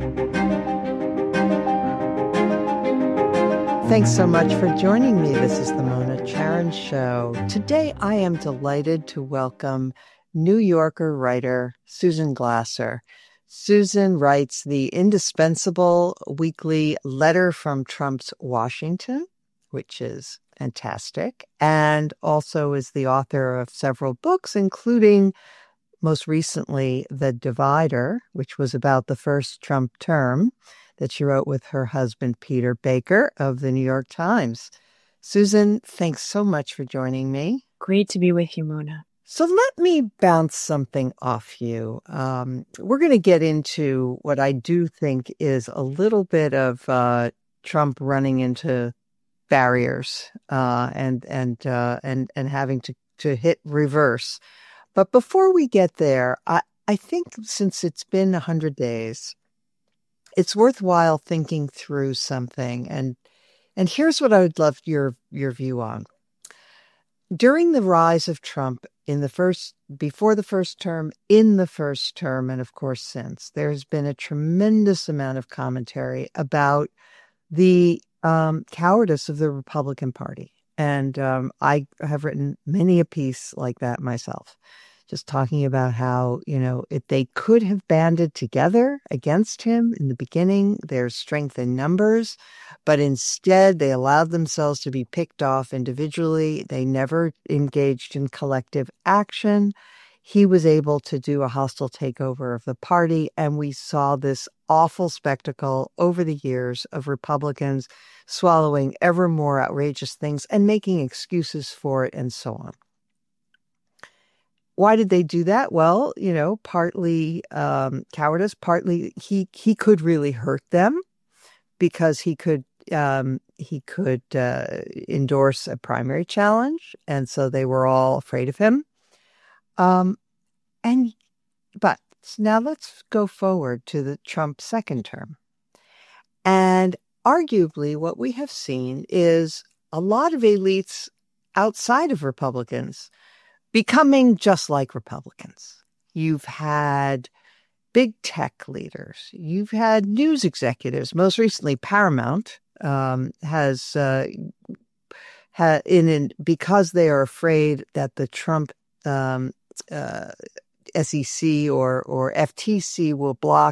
Thanks so much for joining me. This is the Mona Charen Show. Today, I am delighted to welcome New Yorker writer Susan Glasser. Susan writes the indispensable weekly Letter from Trump's Washington, which is fantastic, and also is the author of several books, including most recently The Divider, which was about the first Trump term, that she wrote with her husband, Peter Baker of the New York Times. Susan, thanks so much for joining me. Great to be with you, Mona. So let me bounce something off you. We're going to get into what I do think is a little bit of Trump running into barriers and having to hit reverse. But before we get there, I think since it's been 100 days, it's worthwhile thinking through something. And here's what I would love your view on. During the rise of Trump before the first term, in the first term, and of course since, there's been a tremendous amount of commentary about the cowardice of the Republican Party. And I have written many a piece like that myself, just talking about how, if they could have banded together against him in the beginning, there's strength in numbers, but instead they allowed themselves to be picked off individually. They never engaged in collective action. He was able to do a hostile takeover of the party, and we saw this awful spectacle over the years of Republicans swallowing ever more outrageous things and making excuses for it and so on. Why did they do that? Well, partly cowardice, partly he could really hurt them because he could endorse a primary challenge, and so they were all afraid of him. But now let's go forward to the Trump second term, and arguably what we have seen is a lot of elites outside of Republicans becoming just like Republicans. You've had big tech leaders. You've had news executives. Most recently, Paramount because they are afraid that the Trump SEC or FTC will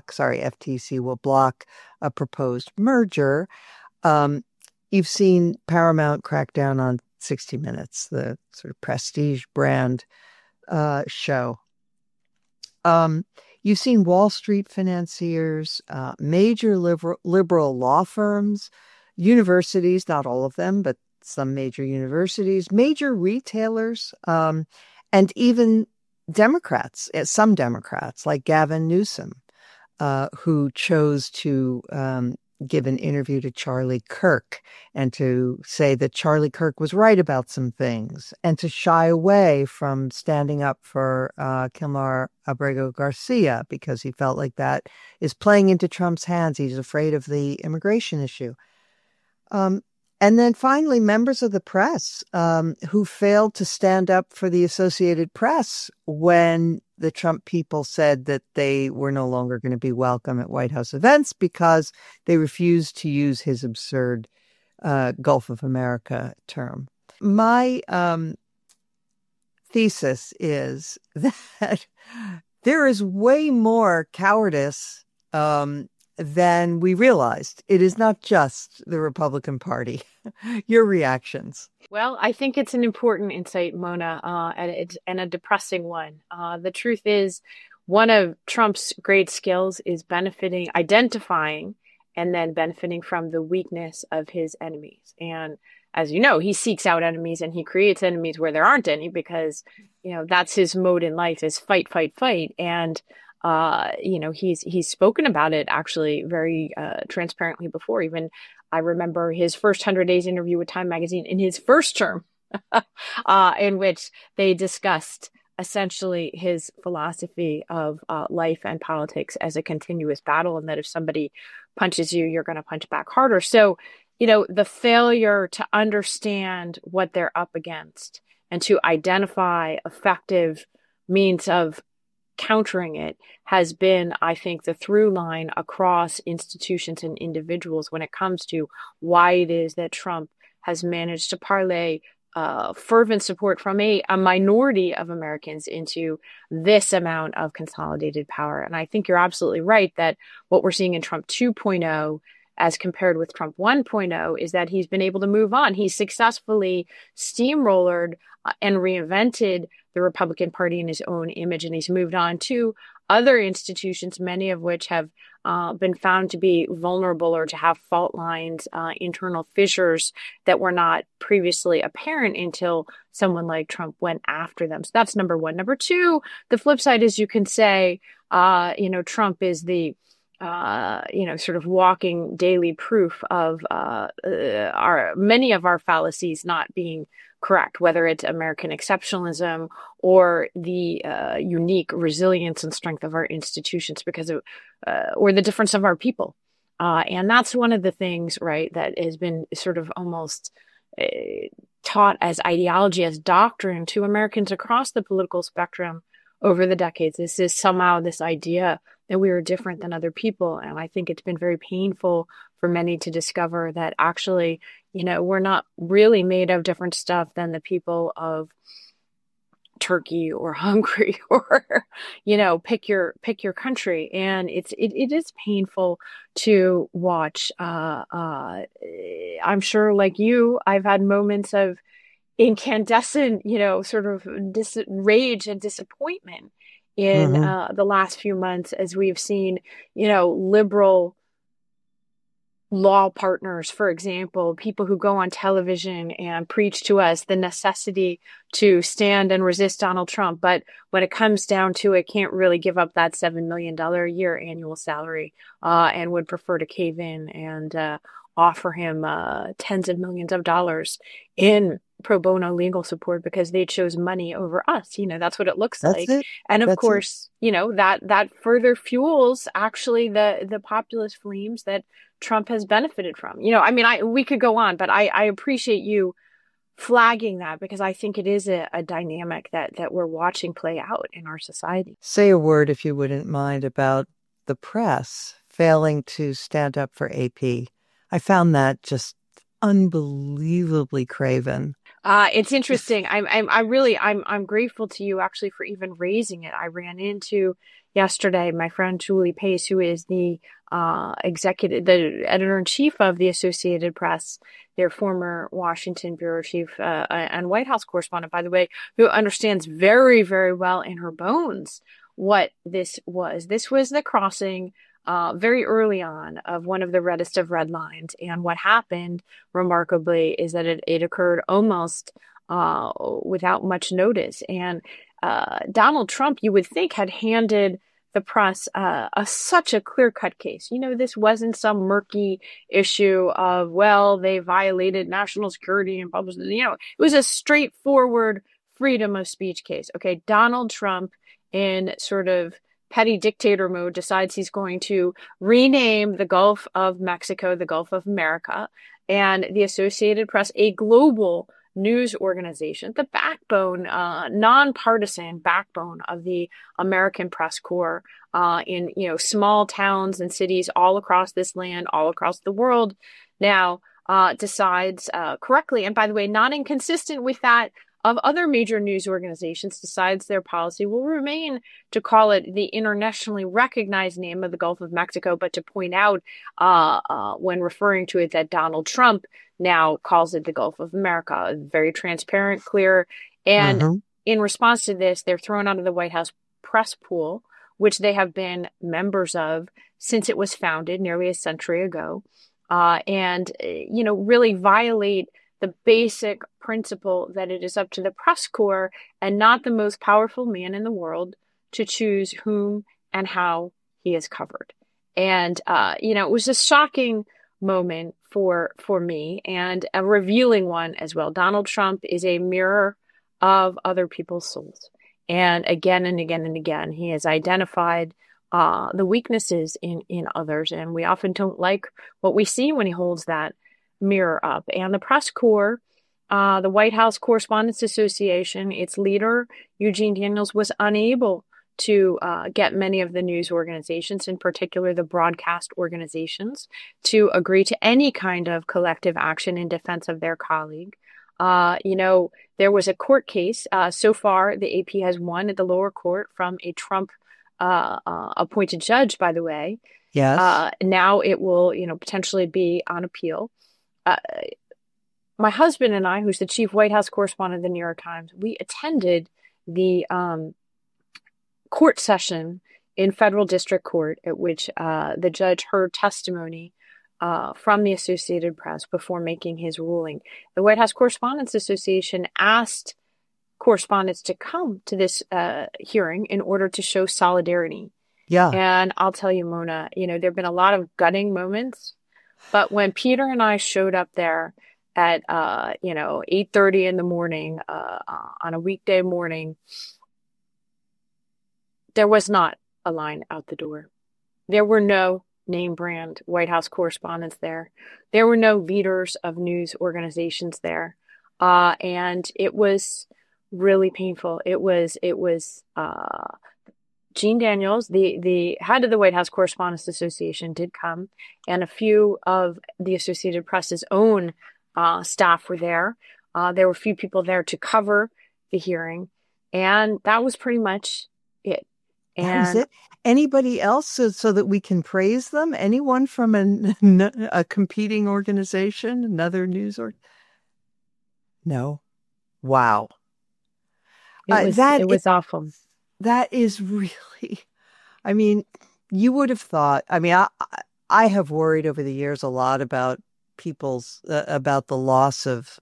block a proposed merger. You've seen Paramount crack down on 60 Minutes, the sort of prestige brand show. You've seen Wall Street financiers, major liberal law firms, universities, not all of them, but some major universities, major retailers, and even Democrats, some Democrats like Gavin Newsom, who chose to give an interview to Charlie Kirk and to say that Charlie Kirk was right about some things and to shy away from standing up for Kilmar Abrego Garcia because he felt like that is playing into Trump's hands. He's afraid of the immigration issue. And then finally, members of the press who failed to stand up for the Associated Press when the Trump people said that they were no longer going to be welcome at White House events because they refused to use his absurd Gulf of America term. My thesis is that there is way more cowardice than we realized. It is not just the Republican Party. Your reactions? Well, I think it's an important insight, Mona, and a depressing one. The truth is, one of Trump's great skills is identifying, and then benefiting from the weakness of his enemies. And as you know, he seeks out enemies and he creates enemies where there aren't any because, that's his mode in life is fight, fight, fight. And he's spoken about it actually very transparently before. Even I remember his first 100 Days interview with Time Magazine in his first term, in which they discussed essentially his philosophy of life and politics as a continuous battle, and that if somebody punches you, you're going to punch back harder. So, the failure to understand what they're up against and to identify effective means of countering it has been, I think, the through line across institutions and individuals when it comes to why it is that Trump has managed to parlay fervent support from a minority of Americans into this amount of consolidated power. And I think you're absolutely right that what we're seeing in Trump 2.0 as compared with Trump 1.0 is that he's been able to move on. He's successfully steamrollered and reinvented the Republican Party in his own image, and he's moved on to other institutions, many of which have been found to be vulnerable or to have fault lines, internal fissures that were not previously apparent until someone like Trump went after them. So that's number one. Number two, the flip side is you can say, Trump is the sort of walking daily proof of many of our fallacies not being correct, whether it's American exceptionalism or the unique resilience and strength of our institutions because of, or the difference of our people. And that's one of the things, right, that has been sort of almost taught as ideology, as doctrine to Americans across the political spectrum over the decades. This is somehow this idea that we are different than other people. And I think it's been very painful for many to discover that actually, we're not really made of different stuff than the people of Turkey or Hungary or, pick your country. And it is painful to watch. I'm sure like you, I've had moments of incandescent, sort of rage and disappointment in the last few months as we've seen, liberal law partners, for example, people who go on television and preach to us the necessity to stand and resist Donald Trump. But when it comes down to it, can't really give up that $7 million a year annual salary and would prefer to cave in and offer him tens of millions of dollars in pro bono legal support because they chose money over us. That's what it looks like. And of course, that further fuels actually the populist flames that Trump has benefited from. We could go on, but I appreciate you flagging that because I think it is a dynamic that we're watching play out in our society. Say a word, if you wouldn't mind, about the press failing to stand up for AP. I found that just unbelievably craven. It's interesting. I'm grateful to you actually for even raising it. I ran into yesterday my friend Julie Pace, who is the the editor-in-chief of the Associated Press, their former Washington bureau chief and White House correspondent, by the way, who understands very, very well in her bones what this was. This was the crossing very early on of one of the reddest of red lines. And what happened, remarkably, is that it occurred almost without much notice. And Donald Trump, you would think, had handed the press such a clear-cut case. This wasn't some murky issue of, well, they violated national security and public. It was a straightforward freedom of speech case. Okay, Donald Trump, in sort of petty dictator mode, decides he's going to rename the Gulf of Mexico the Gulf of America, and the Associated Press, a global news organization, the backbone, nonpartisan backbone of the American press corps in small towns and cities all across this land, all across the world, now decides correctly, and by the way, not inconsistent with that of other major news organizations, decides their policy will remain to call it the internationally recognized name of the Gulf of Mexico, but to point out when referring to it that Donald Trump now calls it the Gulf of America. Very transparent, clear. And in response to this, they're thrown out of the White House press pool, which they have been members of since it was founded nearly a century ago, and really violate the basic principle that it is up to the press corps and not the most powerful man in the world to choose whom and how he is covered. And, it was a shocking moment for me and a revealing one as well. Donald Trump is a mirror of other people's souls. And again and again and again, he has identified the weaknesses in others. And we often don't like what we see when he holds that mirror up. And the press corps, the White House Correspondents Association, its leader, Eugene Daniels, was unable to get many of the news organizations, in particular the broadcast organizations, to agree to any kind of collective action in defense of their colleague. There was a court case. So far, the AP has won at the lower court from a Trump appointed judge, by the way. Yes. Now it will, potentially be on appeal. My husband and I, who's the chief White House correspondent of the New York Times, we attended the court session in federal district court at which the judge heard testimony from the Associated Press before making his ruling. The White House Correspondents Association asked correspondents to come to this hearing in order to show solidarity. Yeah. And I'll tell you, Mona, there have been a lot of gutting moments, but when Peter and I showed up there at 8:30 in the morning on a weekday morning, there was not a line out the door. There were no name brand White House correspondents there. There were no leaders of news organizations there. And it was really painful. It was Gene Daniels, the head of the White House Correspondents Association, did come, and a few of the Associated Press's own staff were there. There were a few people there to cover the hearing, and that was pretty much it. And that was it. Anybody else so that we can praise them? Anyone from a competing organization, another news or? No. Wow. It was awful. That is really, I mean, you would have thought, I have worried over the years a lot about about the loss of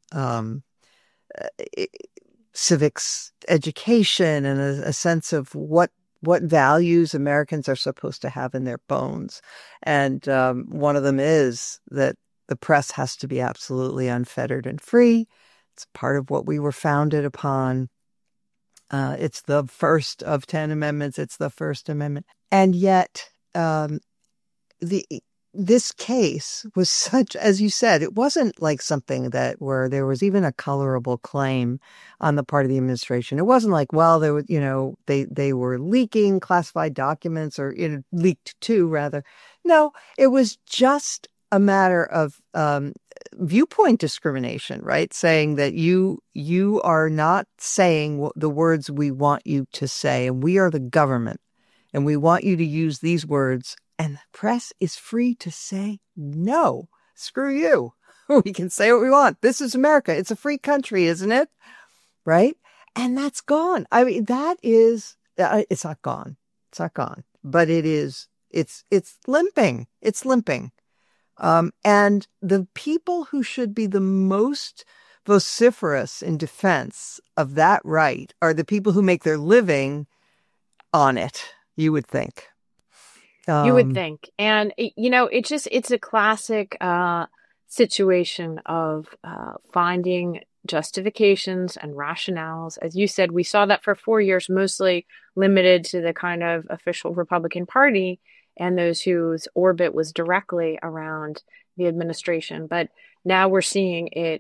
civics education and a sense of what values Americans are supposed to have in their bones. And one of them is that the press has to be absolutely unfettered and free. It's part of what we were founded upon. It's the first of 10 amendments. It's the First Amendment. And yet this case was such, as you said, it wasn't like something where there was even a colorable claim on the part of the administration. It wasn't like, well, there was, they were leaking classified documents or leaked too, rather. No, it was just a matter of viewpoint discrimination, right? Saying that you are not saying the words we want you to say, and we are the government, and we want you to use these words. And the press is free to say, no, screw you. We can say what we want. This is America. It's a free country, isn't it? Right? And that's gone. I mean, that is, it's not gone. It's not gone. But it's limping. It's limping. And the people who should be the most vociferous in defense of that right are the people who make their living on it, you would think. You would think. And, it's a classic situation of finding justifications and rationales. As you said, we saw that for 4 years, mostly limited to the kind of official Republican Party and those whose orbit was directly around the administration. But now we're seeing it,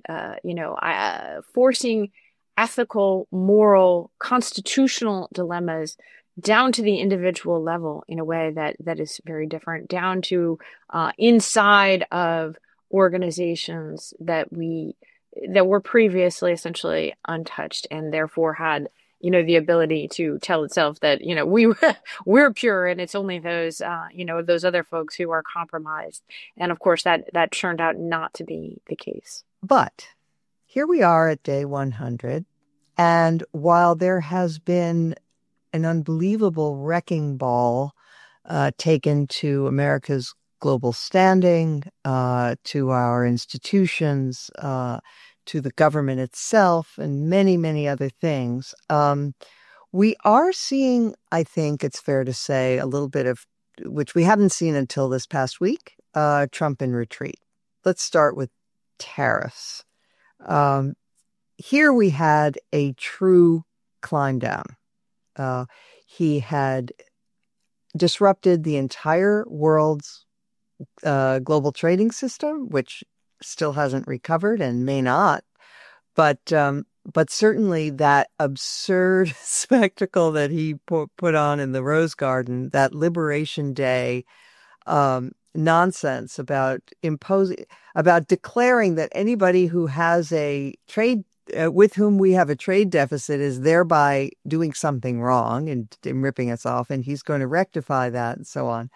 forcing ethical, moral, constitutional dilemmas down to the individual level in a way that is very different, down to inside of organizations that were previously essentially untouched and therefore had the ability to tell itself that we're pure and it's only those those other folks who are compromised. And of course that turned out not to be the case. But here we are at day 100, and while there has been an unbelievable wrecking ball taken to America's global standing, to our institutions, to the government itself, and many, many other things. We are seeing, I think it's fair to say, a little bit of, which we haven't seen until this past week, Trump in retreat. Let's start with tariffs. Here we had a true climb down. He had disrupted the entire world's global trading system, which still hasn't recovered and may not. But But certainly that absurd spectacle that he put on in the Rose Garden, that Liberation Day nonsense about declaring that anybody who has a trade with whom we have a trade deficit is thereby doing something wrong and ripping us off, and he's going to rectify that and so on.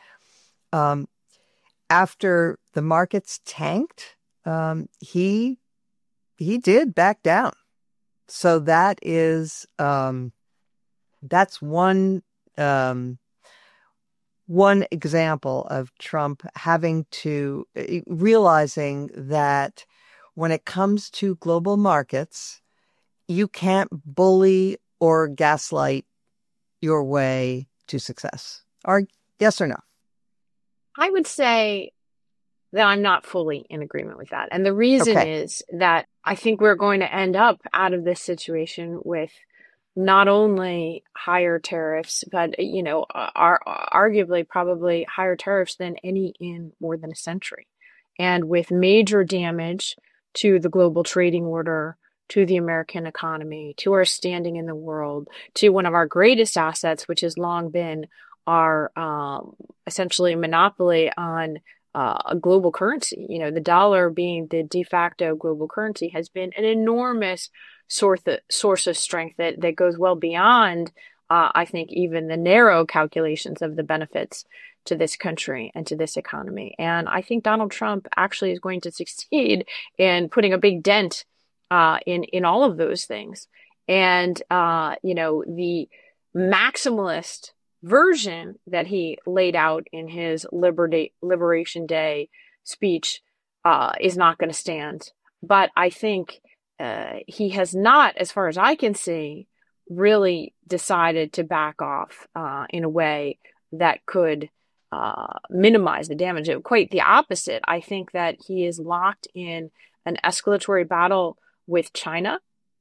After the markets tanked, he did back down. So that is that's one example of Trump realizing that when it comes to global markets, you can't bully or gaslight your way to success. Or yes or no? I would say that I'm not fully in agreement with that. And the reason is that I think we're going to end up out of this situation with not only higher tariffs, but, are arguably probably higher tariffs than any in more than a century. And with major damage to the global trading order, to the American economy, to our standing in the world, to one of our greatest assets, which has long been our essentially monopoly on a global currency. The dollar being the de facto global currency has been an enormous source of strength that goes well beyond, I think, even the narrow calculations of the benefits to this country and to this economy. And I think Donald Trump actually is going to succeed in putting a big dent in all of those things. And, the maximalist version that he laid out in his Liberation Day speech is not going to stand. But I think he has not, as far as I can see, really decided to back off in a way that could minimize the damage. Quite the opposite. I think that he is locked in an escalatory battle with China.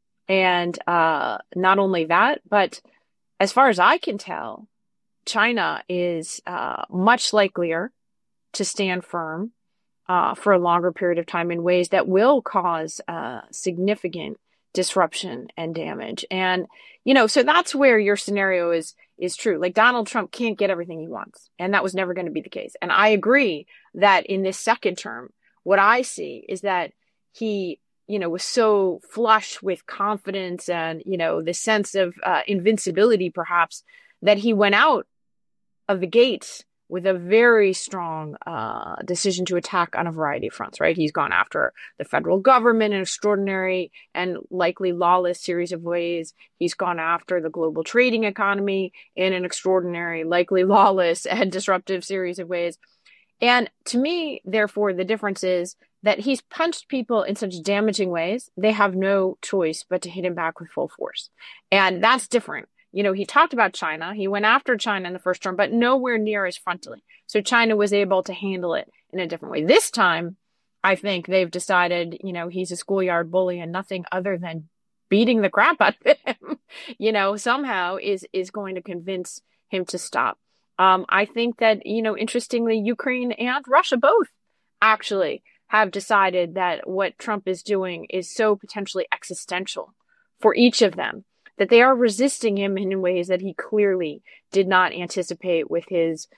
And not only that, but as far as I can tell, China is much likelier to stand firm for a longer period of time in ways that will cause significant disruption and damage. And, so that's where your scenario is true. Like, Donald Trump can't get everything he wants, and that was never going to be the case. And I agree that in this second term, what I see is that he, was so flush with confidence and, the sense of invincibility, perhaps, that he went out of the gates with a very strong decision to attack on a variety of fronts, right? He's gone after the federal government in an extraordinary and likely lawless series of ways. He's gone after the global trading economy in an extraordinary, likely lawless and disruptive series of ways. And to me, therefore, the difference is that he's punched people in such damaging ways, they have no choice but to hit him back with full force. And that's different. He talked about China. He went after China in the first term, but nowhere near as frontally. So China was able to handle it in a different way. This time, I think they've decided, he's a schoolyard bully and nothing other than beating the crap out of him, somehow is going to convince him to stop. I think that, interestingly, Ukraine and Russia both actually have decided that what Trump is doing is so potentially existential for each of them, that they are resisting him in ways that he clearly did not anticipate with his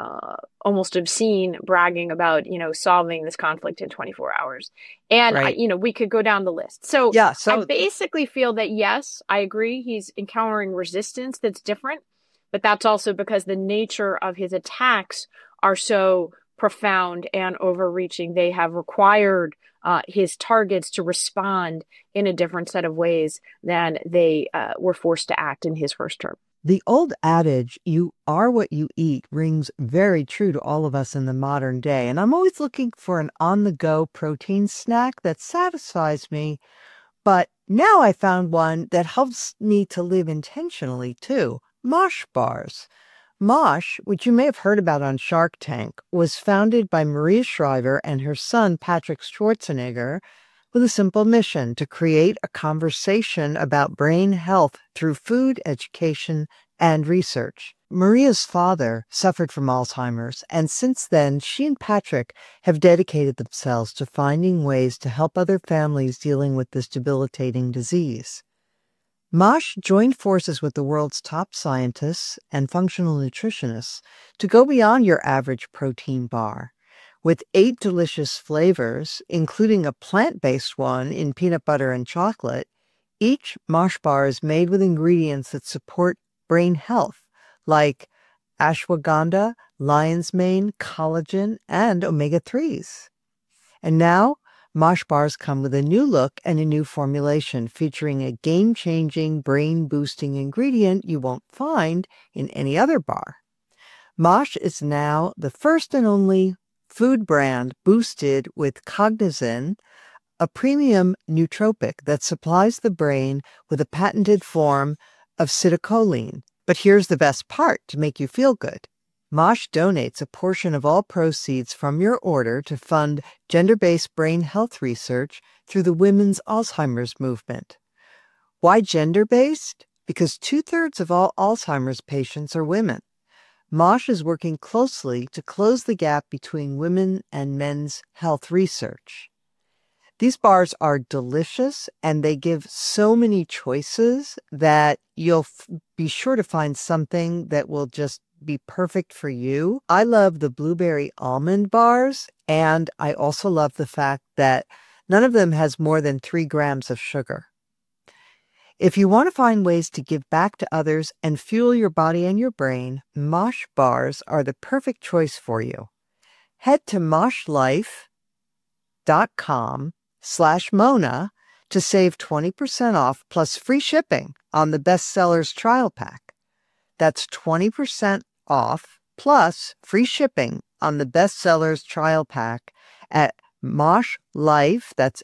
almost obscene bragging about, solving this conflict in 24 hours. And, right. We could go down the list. So I basically feel that, yes, I agree. He's encountering resistance that's different, but that's also because the nature of his attacks are so profound and overreaching. They have required his targets to respond in a different set of ways than they were forced to act in his first term. The old adage, you are what you eat, rings very true to all of us in the modern day. And I'm always looking for an on-the-go protein snack that satisfies me. But now I found one that helps me to live intentionally, too. Mosh bars. Mosh, which you may have heard about on Shark Tank, was founded by Maria Shriver and her son, Patrick Schwarzenegger, with a simple mission to create a conversation about brain health through food, education, and research. Maria's father suffered from Alzheimer's, and since then, she and Patrick have dedicated themselves to finding ways to help other families dealing with this debilitating disease. Mosh joined forces with the world's top scientists and functional nutritionists to go beyond your average protein bar. With 8 delicious flavors, including a plant-based one in peanut butter and chocolate, each Mosh bar is made with ingredients that support brain health, like ashwagandha, lion's mane, collagen, and omega-3s. And now, Mosh bars come with a new look and a new formulation featuring a game-changing, brain-boosting ingredient you won't find in any other bar. Mosh is now the first and only food brand boosted with Cognizin, a premium nootropic that supplies the brain with a patented form of acetylcholine. But here's the best part to make you feel good. Mosh donates a portion of all proceeds from your order to fund gender-based brain health research through the Women's Alzheimer's Movement. Why gender-based? Because 2/3 of all Alzheimer's patients are women. Mosh is working closely to close the gap between women and men's health research. These bars are delicious, and they give so many choices that you'll be sure to find something that will just be perfect for you. I love the blueberry almond bars, and I also love the fact that none of them has more than 3 grams of sugar. If you want to find ways to give back to others and fuel your body and your brain, Mosh bars are the perfect choice for you. Head to moshlife.com/Mona to save 20% off plus free shipping on the Bestsellers trial pack. That's 20% off plus free shipping on the Bestsellers trial pack at moshlife, that's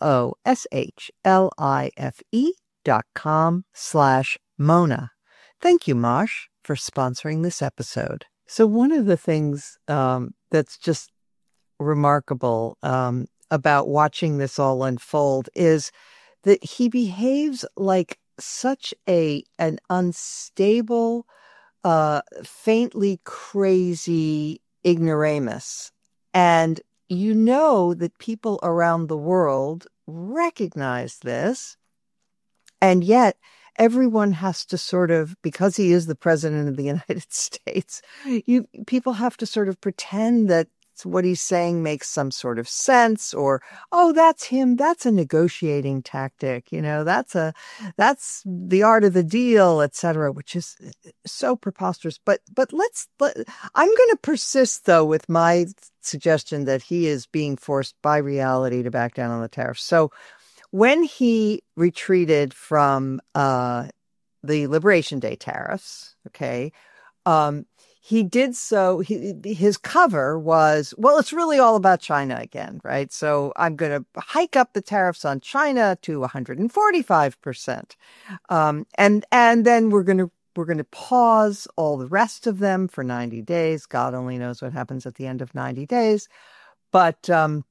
moshlife.com/Mona. Thank you, Mosh, for sponsoring this episode. So one of the things that's just remarkable about watching this all unfold is that he behaves like such an unstable, faintly crazy ignoramus. And you know that people around the world recognize this, and yet everyone has to sort of, because he is the president of the United States, people have to sort of pretend that what he's saying makes some sort of sense, or, oh, that's him. That's a negotiating tactic. That's the art of the deal, etc., which is so preposterous. But I'm going to persist though with my suggestion that he is being forced by reality to back down on the tariffs. So when he retreated from the Liberation Day tariffs, okay, he did so, his cover was, well, it's really all about China again, right? So I'm going to hike up the tariffs on China to 145%. And then we're going to pause all the rest of them for 90 days. God only knows what happens at the end of 90 days. But, so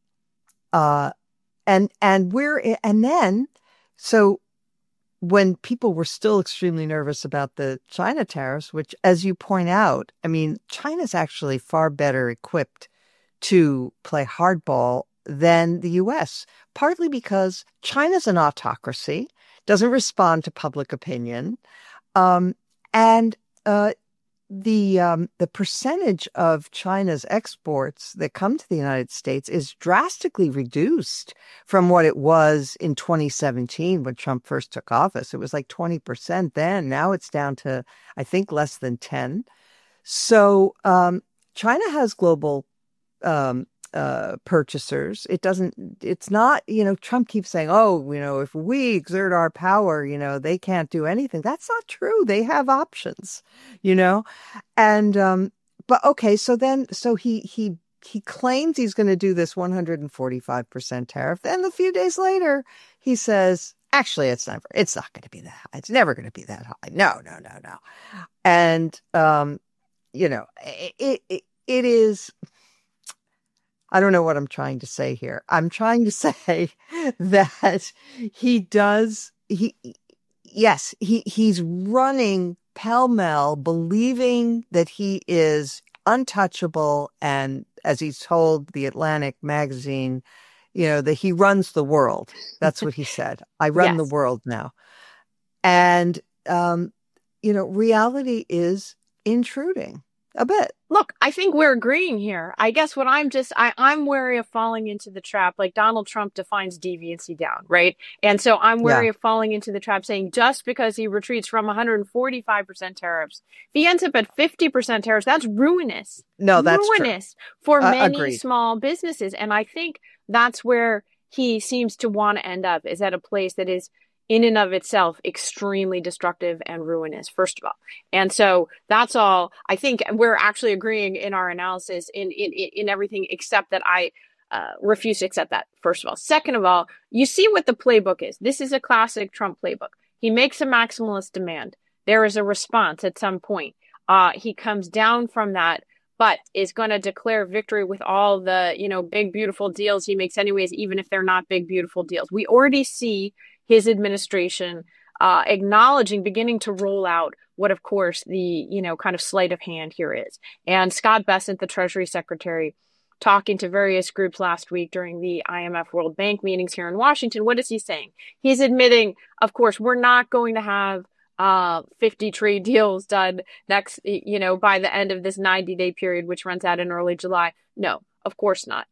when people were still extremely nervous about the China tariffs, which, as you point out, I mean, China's actually far better equipped to play hardball than the U.S., partly because China's an autocracy, doesn't respond to public opinion, and the percentage of China's exports that come to the United States is drastically reduced from what it was in 2017 when Trump first took office. It was like 20% then. Now it's down to, I think, less than 10. So China has global purchasers. It's not, Trump keeps saying, if we exert our power, they can't do anything. That's not true. They have options, and, but okay. So he claims he's going to do this 145% tariff. Then a few days later, he says, actually, it's not going to be that high. It's never going to be that high. No. And, it is, I don't know what I'm trying to say here. I'm trying to say that he's running pell-mell believing that he is untouchable. And as he told the Atlantic magazine, that he runs the world. That's what he said. I run the Yes. world now. And, reality is intruding a bit. Look, I think we're agreeing here. I guess what I'm wary of falling into the trap, like Donald Trump defines deviancy down, right? And so I'm wary of falling into the trap saying just because he retreats from 145% tariffs, if he ends up at 50% tariffs, that's ruinous. No, that's ruinous for many agreed. small businesses. And I think that's where he seems to want to end up, is at a place that is in and of itself extremely destructive and ruinous, first of all. And so that's all. I think we're actually agreeing in our analysis in everything, except that I refuse to accept that, first of all. Second of all, you see what the playbook is. This is a classic Trump playbook. He makes a maximalist demand. There is a response at some point. He comes down from that, but is going to declare victory with all the, big, beautiful deals he makes anyways, even if they're not big, beautiful deals. We already see his administration beginning to roll out what, of course, the, kind of sleight of hand here is. And Scott Bessent, the Treasury Secretary, talking to various groups last week during the IMF World Bank meetings here in Washington, what is he saying? He's admitting, of course, we're not going to have 50 trade deals done next, by the end of this 90-day period, which runs out in early July. No, of course not.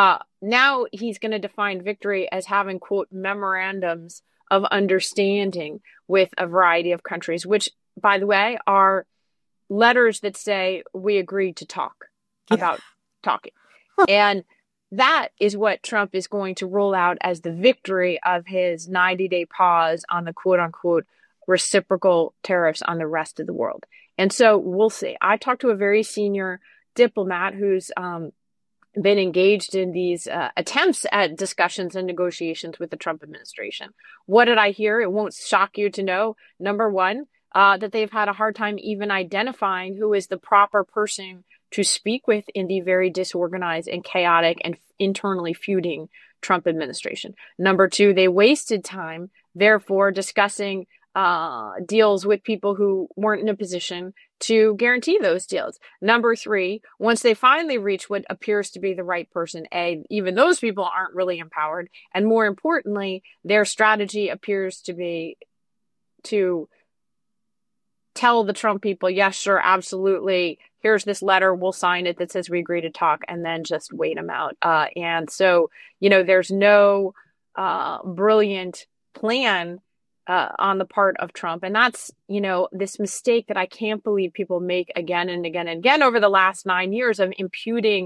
Now he's going to define victory as having, quote, memorandums of understanding with a variety of countries, which, by the way, are letters that say we agreed to talk about talking. And that is what Trump is going to roll out as the victory of his 90-day pause on the, quote unquote, reciprocal tariffs on the rest of the world. And so we'll see. I talked to a very senior diplomat who's been engaged in these attempts at discussions and negotiations with the Trump administration. What did I hear? It won't shock you to know, number one, that they've had a hard time even identifying who is the proper person to speak with in the very disorganized and chaotic and internally feuding Trump administration. Number two, they wasted time, therefore, discussing deals with people who weren't in a position to guarantee those deals. Number three, once they finally reach what appears to be the right person, even those people aren't really empowered. And more importantly, their strategy appears to be to tell the Trump people, yes, sure, absolutely. Here's this letter. We'll sign it that says we agree to talk, and then just wait them out. And so, there's no brilliant plan on the part of Trump. And that's, this mistake that I can't believe people make again and again and again over the last 9 years of imputing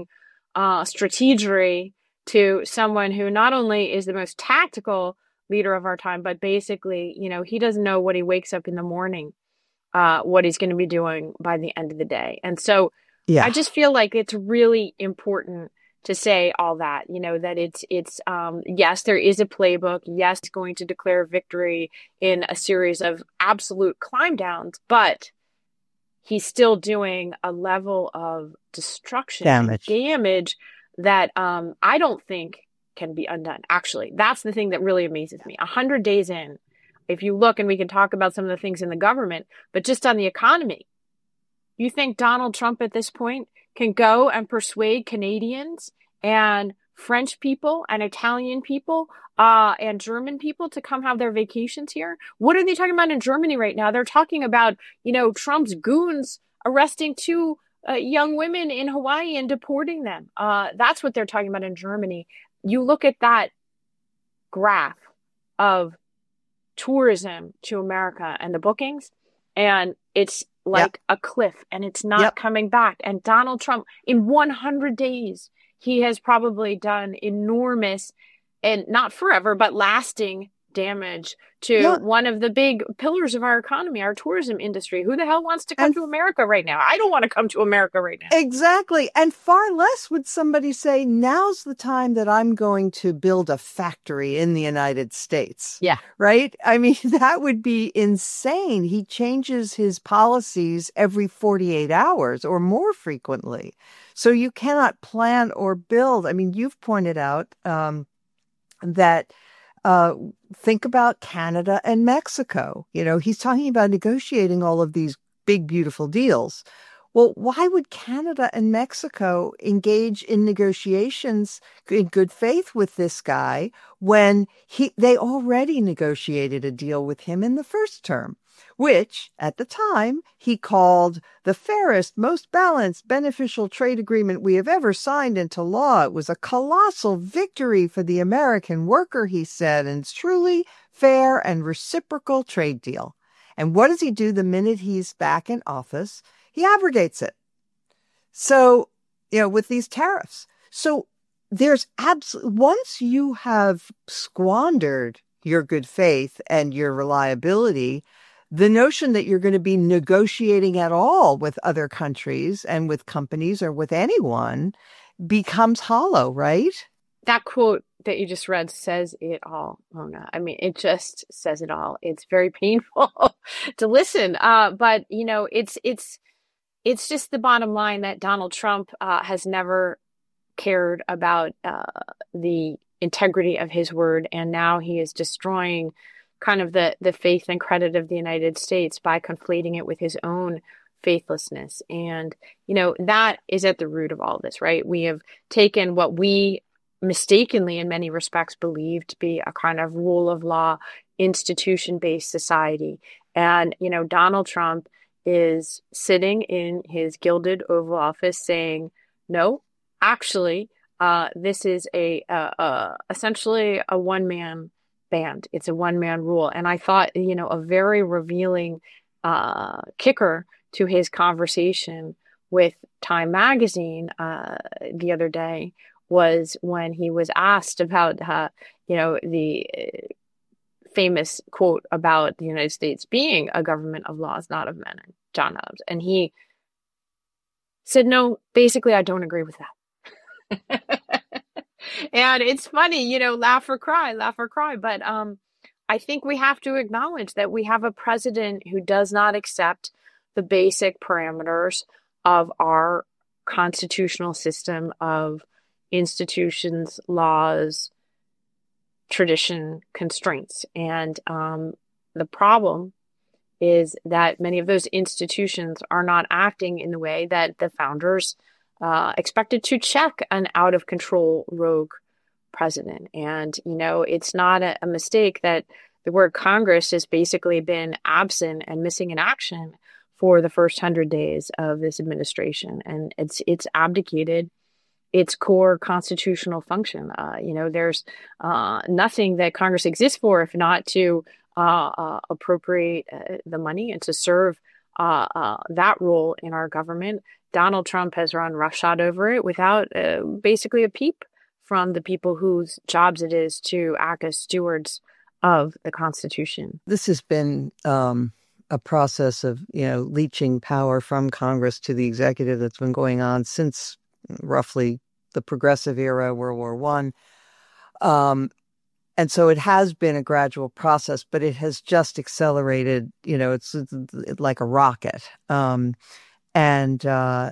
strategery to someone who not only is the most tactical leader of our time, but basically, he doesn't know what he wakes up in the morning, what he's going to be doing by the end of the day. And so I just feel like it's really important to say all that, that it's yes, there is a playbook. Yes, it's going to declare victory in a series of absolute climb downs, but he's still doing a level of destruction, damage that I don't think can be undone. Actually, that's the thing that really amazes me. 100 days in, if you look, and we can talk about some of the things in the government, but just on the economy, you think Donald Trump at this point can go and persuade Canadians and French people and Italian people and German people to come have their vacations here? What are they talking about in Germany right now? They're talking about, Trump's goons arresting two young women in Hawaii and deporting them. That's what they're talking about in Germany. You look at that graph of tourism to America and the bookings, and it's like a cliff, and it's not coming back. And Donald Trump, in 100 days, he has probably done enormous, and not forever, but lasting damage to one of the big pillars of our economy, our tourism industry. Who the hell wants to come to America right now? I don't want to come to America right now. Exactly. And far less would somebody say, now's the time that I'm going to build a factory in the United States. Yeah. Right? I mean, that would be insane. He changes his policies every 48 hours or more frequently. So you cannot plan or build. I mean, you've pointed out that think about Canada and Mexico. He's talking about negotiating all of these big, beautiful deals. Well, why would Canada and Mexico engage in negotiations in good faith with this guy when they already negotiated a deal with him in the first term, which at the time he called the fairest, most balanced, beneficial trade agreement we have ever signed into law. It was a colossal victory for the American worker, he said, and it's truly fair and reciprocal trade deal. And what does he do the minute he's back in office? He abrogates it. So, with these tariffs. So there's once you have squandered your good faith and your reliability, the notion that you're going to be negotiating at all with other countries and with companies or with anyone becomes hollow, right? That quote that you just read says it all, Mona. I mean, it just says it all. It's very painful to listen. But, it's just the bottom line that Donald Trump has never cared about the integrity of his word. And now he is destroying kind of the faith and credit of the United States by conflating it with his own faithlessness. And, that is at the root of all this, right? We have taken what we mistakenly, in many respects, believed to be a kind of rule of law, institution-based society. And, Donald Trump is sitting in his gilded Oval Office saying, no, actually, this is essentially a one-man band. It's a one-man rule. And I thought, a very revealing kicker to his conversation with Time Magazine the other day was when he was asked about, the famous quote about the United States being a government of laws, not of men, and John Adams. And he said, no, basically, I don't agree with that. And it's funny, laugh or cry. But I think we have to acknowledge that we have a president who does not accept the basic parameters of our constitutional system of institutions, laws, tradition, constraints. And the problem is that many of those institutions are not acting in the way that the founders expected to check an out of control rogue president. And, it's not a mistake that the word Congress has basically been absent and missing in action for the first 100 days of this administration. And it's abdicated its core constitutional function. There's nothing that Congress exists for if not to appropriate the money and to serve that role in our government. Donald Trump has run roughshod over it without basically a peep from the people whose jobs it is to act as stewards of the Constitution. This has been a process of, leaching power from Congress to the executive that's been going on since roughly the Progressive era, World War I. And so it has been a gradual process, but it has just accelerated. It's like a rocket. And the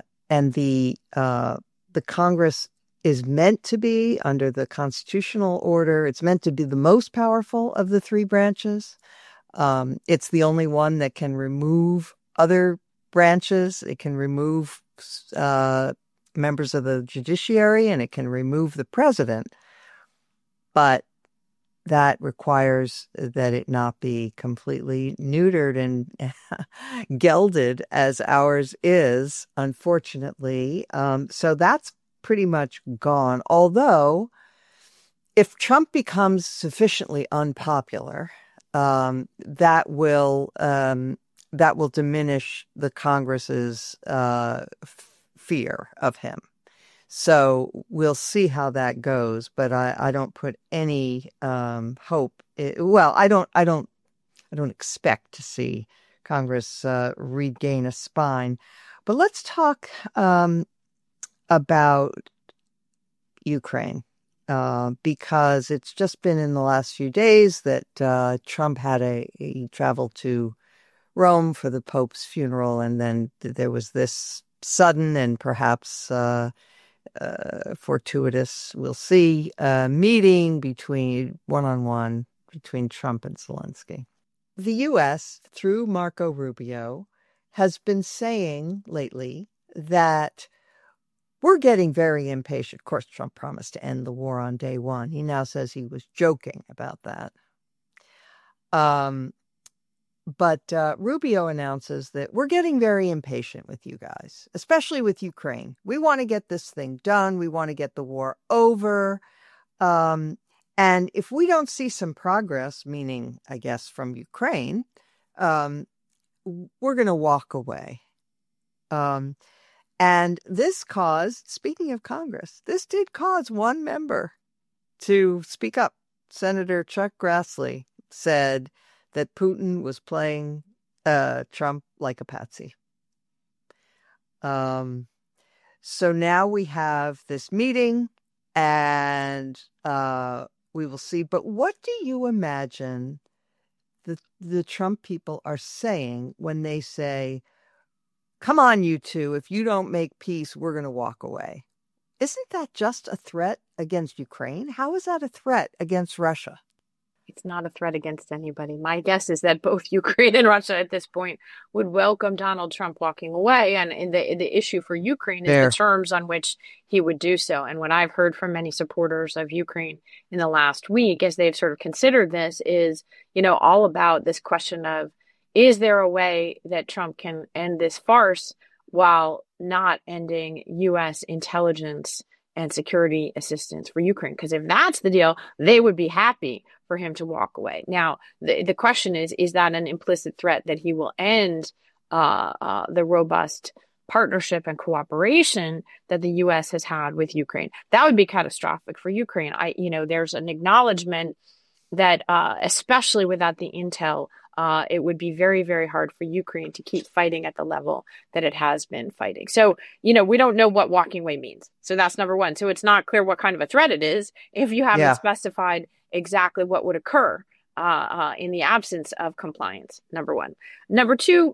Congress is meant to be, under the constitutional order, it's meant to be the most powerful of the three branches. It's the only one that can remove other branches. It can remove members of the judiciary, and it can remove the president. But that requires that it not be completely neutered and gelded as ours is, unfortunately. So that's pretty much gone. Although, if Trump becomes sufficiently unpopular, that will diminish the Congress's fear of him. So we'll see how that goes, but I don't put any hope. I don't expect to see Congress regain a spine. But let's talk about Ukraine, because it's just been in the last few days that Trump he traveled to Rome for the Pope's funeral, and then there was this sudden and perhaps fortuitous, we'll see, meeting one-on-one between Trump and Zelensky. The U.S., through Marco Rubio, has been saying lately that we're getting very impatient. Of course, Trump promised to end the war on day one. He now says he was joking about that. But Rubio announces that we're getting very impatient with you guys, especially with Ukraine. We want to get this thing done. We want to get the war over. And if we don't see some progress, meaning, I guess, from Ukraine, we're going to walk away. And this caused, speaking of Congress, this did cause one member to speak up. Senator Chuck Grassley said that Putin was playing Trump like a patsy. So now we have this meeting, and we will see. But what do you imagine the Trump people are saying when they say, come on, you two, if you don't make peace, we're going to walk away? Isn't that just a threat against Ukraine? How is that a threat against Russia? It's not a threat against anybody. My guess is that both Ukraine and Russia at this point would welcome Donald Trump walking away. And the issue for Ukraine is the terms on which he would do so. And what I've heard from many supporters of Ukraine in the last week, as they've sort of considered this, is, all about this question of, is there a way that Trump can end this farce while not ending U.S. intelligence and security assistance for Ukraine? Because if that's the deal, they would be happy for him to walk away. Now, the question is that an implicit threat that he will end the robust partnership and cooperation that the U.S. has had with Ukraine? That would be catastrophic for Ukraine. There's an acknowledgement that especially without the intel, it would be very, very hard for Ukraine to keep fighting at the level that it has been fighting. So, we don't know what walking away means. So that's number one. So it's not clear what kind of a threat it is if you haven't specified exactly what would occur in the absence of compliance, number one. Number two,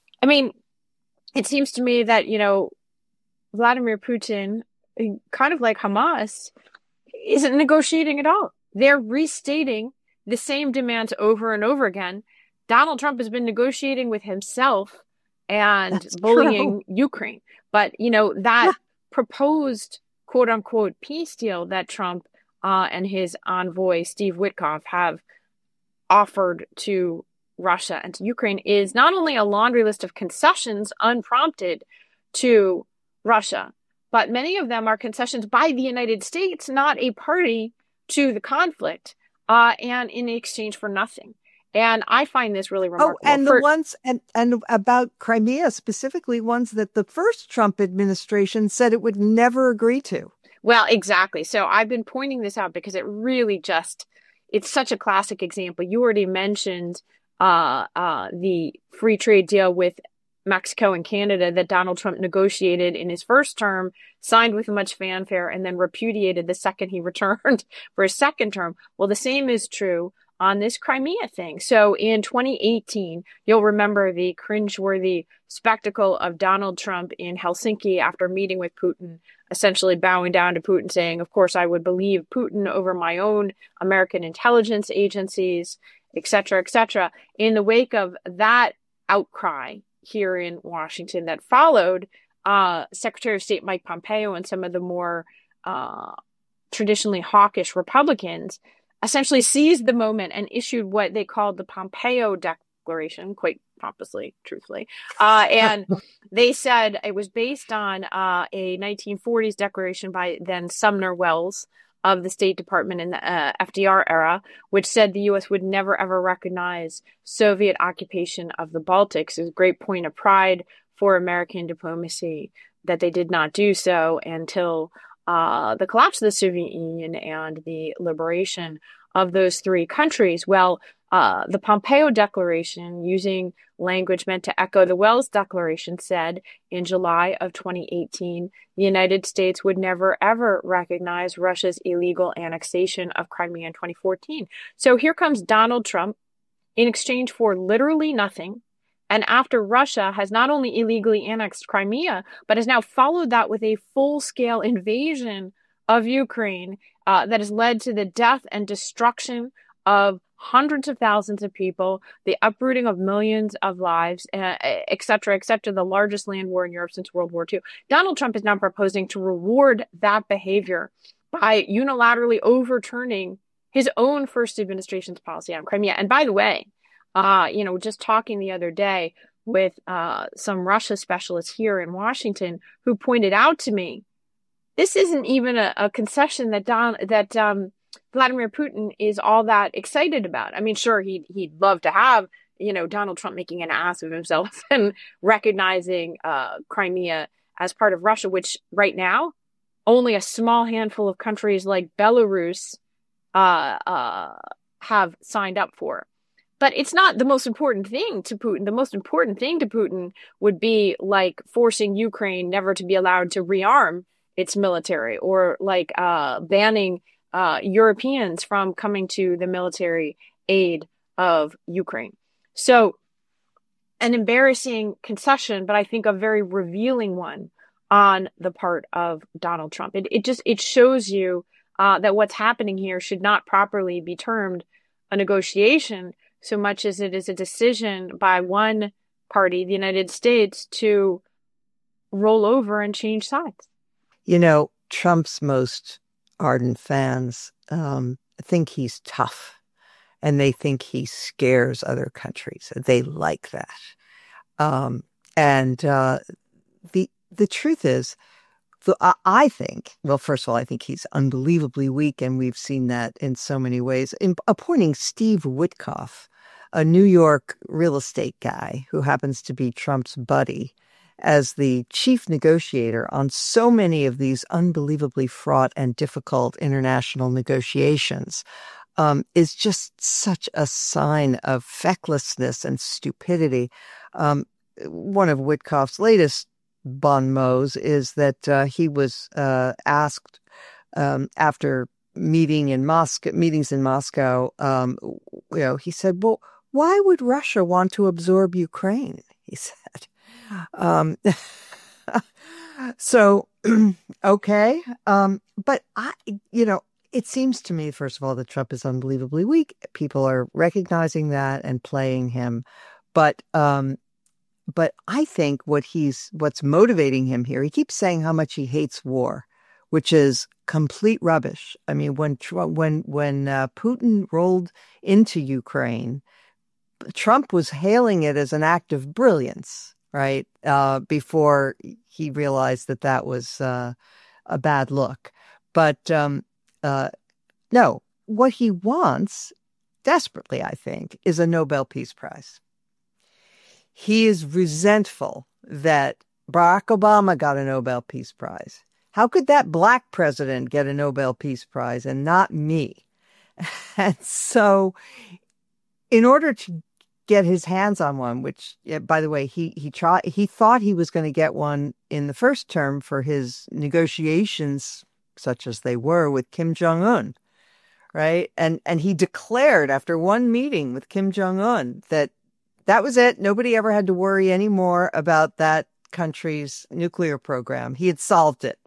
it seems to me that, Vladimir Putin, kind of like Hamas, isn't negotiating at all. They're restating the same demands over and over again. Donald Trump has been negotiating with himself and bullying Ukraine. But, that proposed quote unquote peace deal that Trump and his envoy, Steve Witkoff, have offered to Russia and to Ukraine is not only a laundry list of concessions unprompted to Russia, but many of them are concessions by the United States, not a party to the conflict, and in exchange for nothing. And I find this really remarkable. Oh, and the ones and about Crimea specifically, ones that the first Trump administration said it would never agree to. Well, exactly. So I've been pointing this out because it really it's such a classic example. You already mentioned the free trade deal with Mexico and Canada that Donald Trump negotiated in his first term, signed with much fanfare, and then repudiated the second he returned for his second term. Well, the same is true on this Crimea thing. So in 2018, you'll remember the cringeworthy spectacle of Donald Trump in Helsinki after meeting with Putin, essentially bowing down to Putin, saying, of course, I would believe Putin over my own American intelligence agencies, et cetera, et cetera. In the wake of that outcry here in Washington that followed, Secretary of State Mike Pompeo and some of the more traditionally hawkish Republicans essentially seized the moment and issued what they called the Pompeo Declaration, quite pompously, truthfully. And they said it was based on a 1940s declaration by then Sumner Welles of the State Department in the FDR era, which said the U.S. would never, ever recognize Soviet occupation of the Baltics. It was a great point of pride for American diplomacy that they did not do so until the collapse of the Soviet Union and the liberation of those three countries. Well, the Pompeo Declaration, using language meant to echo the Welles Declaration, said in July of 2018, the United States would never, ever recognize Russia's illegal annexation of Crimea in 2014. So here comes Donald Trump in exchange for literally nothing. And after Russia has not only illegally annexed Crimea, but has now followed that with a full-scale invasion of Ukraine that has led to the death and destruction of hundreds of thousands of people, the uprooting of millions of lives, et cetera, the largest land war in Europe since World War II. Donald Trump is now proposing to reward that behavior by unilaterally overturning his own first administration's policy on Crimea. And by the way, just talking the other day with some Russia specialists here in Washington who pointed out to me, this isn't even a concession that Vladimir Putin is all that excited about. I mean, sure, he'd love to have, Donald Trump making an ass of himself and recognizing Crimea as part of Russia, which right now only a small handful of countries like Belarus have signed up for. But it's not the most important thing to Putin. The most important thing to Putin would be like forcing Ukraine never to be allowed to rearm its military, or like banning Europeans from coming to the military aid of Ukraine. So an embarrassing concession, but I think a very revealing one on the part of Donald Trump. It shows you that what's happening here should not properly be termed a negotiation so much as it is a decision by one party, the United States, to roll over and change sides. Trump's most ardent fans think he's tough, and they think he scares other countries. They like that. The truth is, I think, well, first of all, I think he's unbelievably weak, and we've seen that in so many ways. In appointing Steve Witkoff, a New York real estate guy who happens to be Trump's buddy, as the chief negotiator on so many of these unbelievably fraught and difficult international negotiations, is just such a sign of fecklessness and stupidity. One of Witkoff's latest bon mots is that he was asked after meetings in Moscow, he said, well, why would Russia want to absorb Ukraine? He said. So, okay. But it seems to me, first of all, that Trump is unbelievably weak. People are recognizing that and playing him. But I think what's motivating him here, he keeps saying how much he hates war, which is complete rubbish. I mean, when Putin rolled into Ukraine, Trump was hailing it as an act of brilliance, right? Before he realized that was a bad look. But no, what he wants desperately, I think, is a Nobel Peace Prize. He is resentful that Barack Obama got a Nobel Peace Prize. How could that black president get a Nobel Peace Prize and not me? And so in order to get his hands on one, which, by the way, he thought he was going to get one in the first term for his negotiations, such as they were, with Kim Jong-un, right? And he declared after one meeting with Kim Jong-un that was it. Nobody ever had to worry anymore about that country's nuclear program. He had solved it.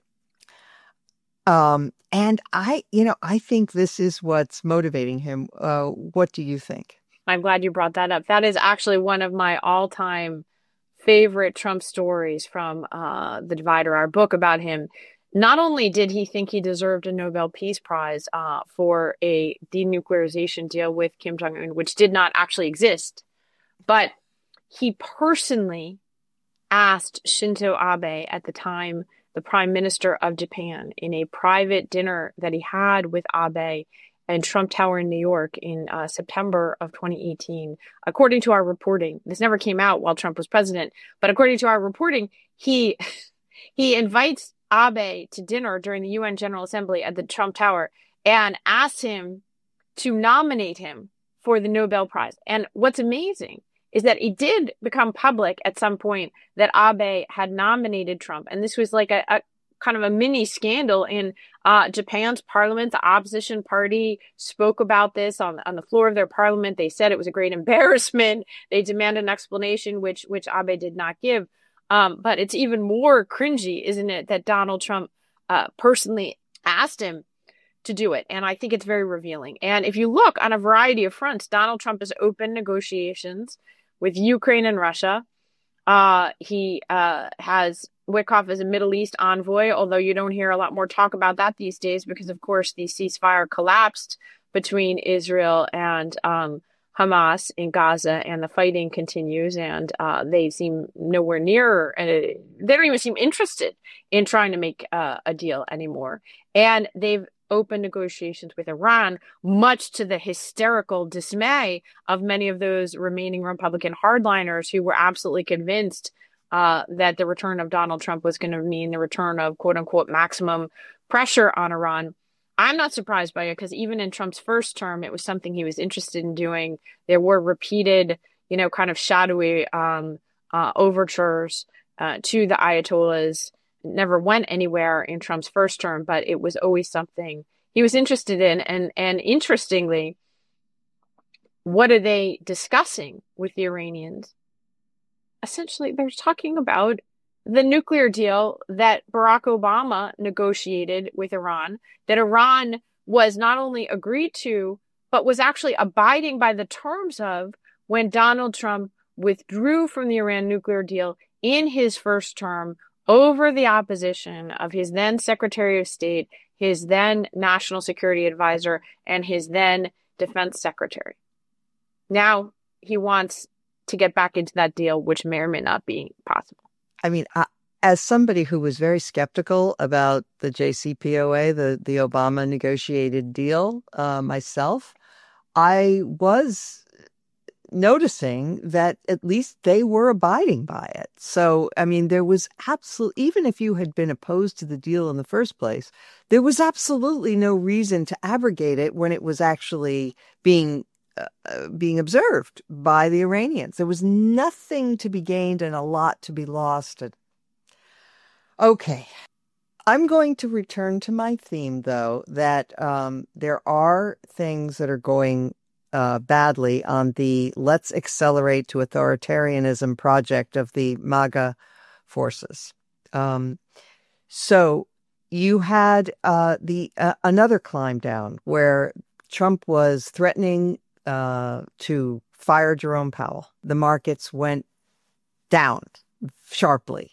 And I think this is what's motivating him. What do you think? I'm glad you brought that up. That is actually one of my all-time favorite Trump stories from The Divider, our book about him. Not only did he think he deserved a Nobel Peace Prize for a denuclearization deal with Kim Jong-un, which did not actually exist, but he personally asked Shinzo Abe, at the time the Prime Minister of Japan, in a private dinner that he had with Abe in Trump Tower in New York in September of 2018. According to our reporting, this never came out while Trump was president, but according to our reporting, he invites Abe to dinner during the UN General Assembly at the Trump Tower and asks him to nominate him for the Nobel Prize. And what's amazing is that it did become public at some point that Abe had nominated Trump. And this was like a kind of a mini scandal in Japan's parliament. The opposition party spoke about this on the floor of their parliament. They said it was a great embarrassment. They demanded an explanation, which Abe did not give. But it's even more cringy, isn't it, that Donald Trump personally asked him to do it. And I think it's very revealing. And if you look on a variety of fronts, Donald Trump has opened negotiations with Ukraine and Russia. He has Witkoff as a Middle East envoy, although you don't hear a lot more talk about that these days because, of course, the ceasefire collapsed between Israel and Hamas in Gaza, and the fighting continues, and they seem nowhere near, and they don't even seem interested in trying to make a deal anymore. And they've opened negotiations with Iran, much to the hysterical dismay of many of those remaining Republican hardliners who were absolutely convinced that the return of Donald Trump was going to mean the return of quote unquote maximum pressure on Iran. I'm not surprised by it because even in Trump's first term, it was something he was interested in doing. There were repeated, kind of shadowy overtures to the Ayatollahs. It never went anywhere in Trump's first term, but it was always something he was interested in. And interestingly, what are they discussing with the Iranians? Essentially, they're talking about the nuclear deal that Barack Obama negotiated with Iran, that Iran was not only agreed to, but was actually abiding by the terms of when Donald Trump withdrew from the Iran nuclear deal in his first term over the opposition of his then Secretary of State, his then National Security Advisor, and his then Defense Secretary. Now he wants to get back into that deal, which may or may not be possible. I mean, as somebody who was very skeptical about the JCPOA, the Obama negotiated deal myself, I was noticing that at least they were abiding by it. So, I mean, there was even if you had been opposed to the deal in the first place, there was absolutely no reason to abrogate it when it was actually being observed by the Iranians. There was nothing to be gained and a lot to be lost. Okay. I'm going to return to my theme, though, that there are things that are going badly on the let's accelerate to authoritarianism project of the MAGA forces. So you had another climb down where Trump was threatening to fire Jerome Powell. The markets went down sharply.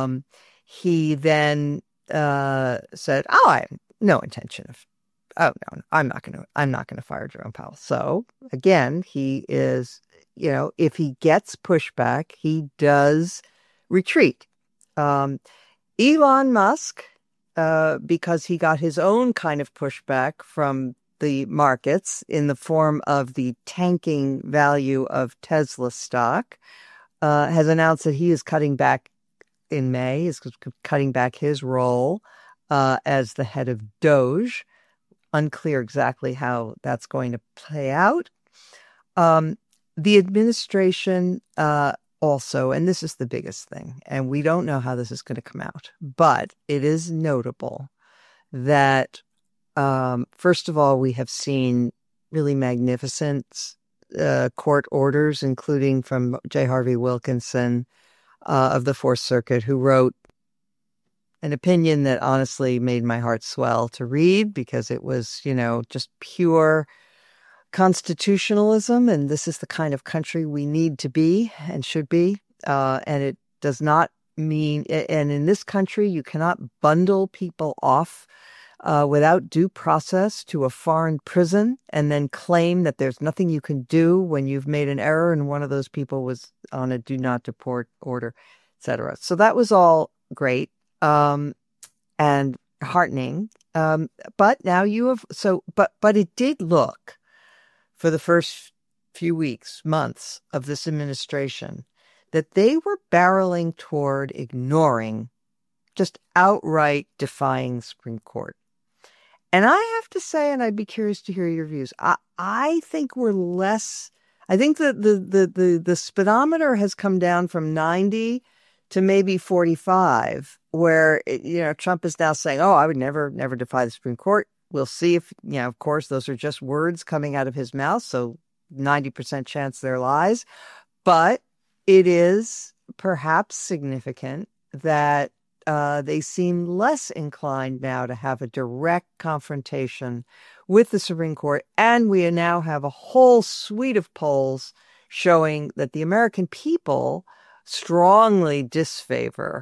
He then said, "Oh, I have no intention of. Oh no, I'm not going to fire Jerome Powell." So again, he is, if he gets pushback, he does retreat. Elon Musk, because he got his own kind of pushback from the markets in the form of the tanking value of Tesla stock, has announced that he is cutting back in May, is cutting back his role as the head of Doge. Unclear exactly how that's going to play out. The administration also, and this is the biggest thing, and we don't know how this is going to come out, but it is notable that first of all, we have seen really magnificent court orders, including from J. Harvey Wilkinson of the Fourth Circuit, who wrote an opinion that honestly made my heart swell to read because it was, just pure constitutionalism. And this is the kind of country we need to be and should be. And it does not mean, and in this country, you cannot bundle people off without due process to a foreign prison and then claim that there's nothing you can do when you've made an error and one of those people was on a do not deport order, etc. So that was all great and heartening. But now but it did look for the first few weeks, months of this administration that they were barreling toward ignoring, just outright defying the Supreme Court. And I have to say, and I'd be curious to hear your views, I think we're less, I think that the speedometer has come down from 90 to maybe 45, where, Trump is now saying, oh, I would never defy the Supreme Court. We'll see if, of course, those are just words coming out of his mouth. So 90% chance they're lies. But it is perhaps significant that they seem less inclined now to have a direct confrontation with the Supreme Court. And we now have a whole suite of polls showing that the American people strongly disfavor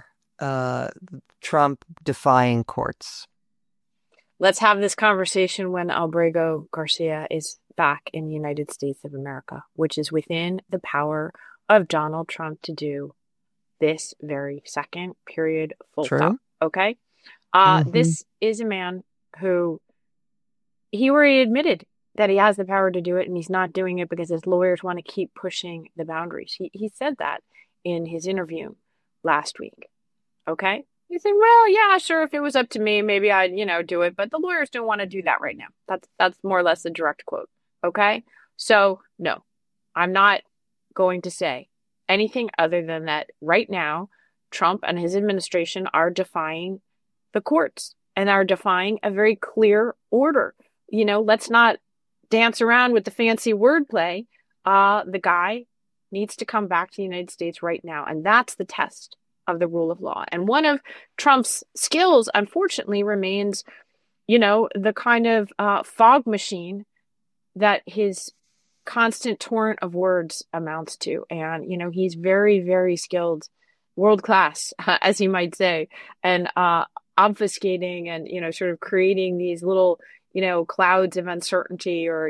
Trump defying courts. Let's have this conversation when Albrego Garcia is back in the United States of America, which is within the power of Donald Trump to do this very second, period, full stop. Okay? This is a man who he already admitted that he has the power to do it, and he's not doing it because his lawyers want to keep pushing the boundaries. He said that in his interview last week. Okay? He said, well, yeah, sure, if it was up to me, maybe I'd, do it, but the lawyers don't want to do that right now. That's more or less a direct quote. Okay? So, no, I'm not going to say anything other than that right now, Trump and his administration are defying the courts and are defying a very clear order. Let's not dance around with the fancy wordplay. The guy needs to come back to the United States right now. And that's the test of the rule of law. And one of Trump's skills, unfortunately, remains, the kind of fog machine that his constant torrent of words amounts to. And, he's very, very skilled, world class, as you might say, and obfuscating and, sort of creating these little, clouds of uncertainty or,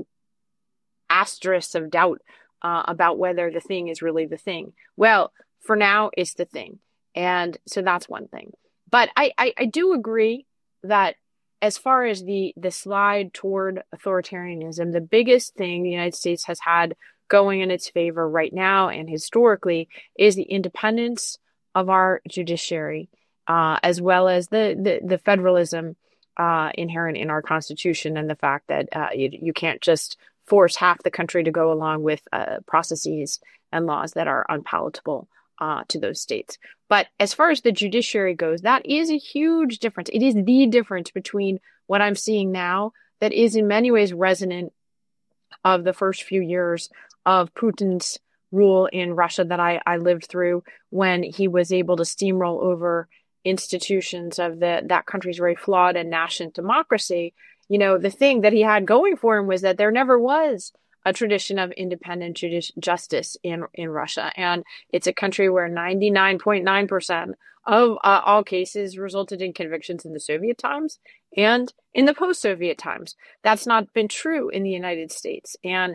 asterisks of doubt about whether the thing is really the thing. Well, for now, it's the thing. And so that's one thing. But I do agree that as far as the slide toward authoritarianism, the biggest thing the United States has had going in its favor right now and historically is the independence of our judiciary, as well as the federalism inherent in our Constitution, and the fact that you can't just force half the country to go along with processes and laws that are unpalatable to those states. But as far as the judiciary goes, that is a huge difference. It is the difference between what I'm seeing now that is in many ways resonant of the first few years of Putin's rule in Russia that I lived through, when he was able to steamroll over institutions of that country's very flawed and nascent democracy. The thing that he had going for him was that there never was a tradition of independent justice in Russia. And it's a country where 99.9% of all cases resulted in convictions in the Soviet times and in the post-Soviet times. That's not been true in the United States. And,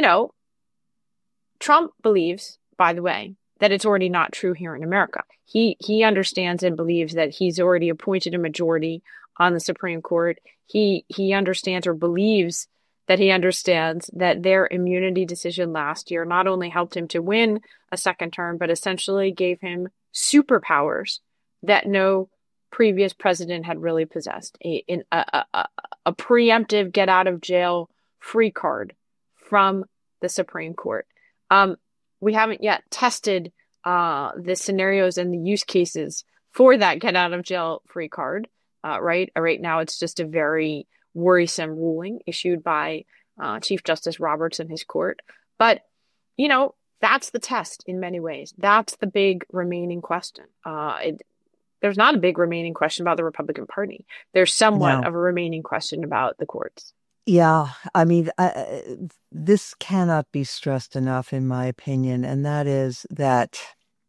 Trump believes, by the way, that it's already not true here in America. He understands and believes that he's already appointed a majority on the Supreme Court. He understands or believes that he understands that their immunity decision last year not only helped him to win a second term, but essentially gave him superpowers that no previous president had really possessed. A preemptive get out of jail free card from the Supreme Court. We haven't yet tested the scenarios and the use cases for that get out of jail free card. Right now, it's just a very worrisome ruling issued by Chief Justice Roberts and his court. But, that's the test in many ways. That's the big remaining question. There's not a big remaining question about the Republican Party. There's somewhat of a remaining question about the courts. Yeah, I mean, this cannot be stressed enough, in my opinion, and that is that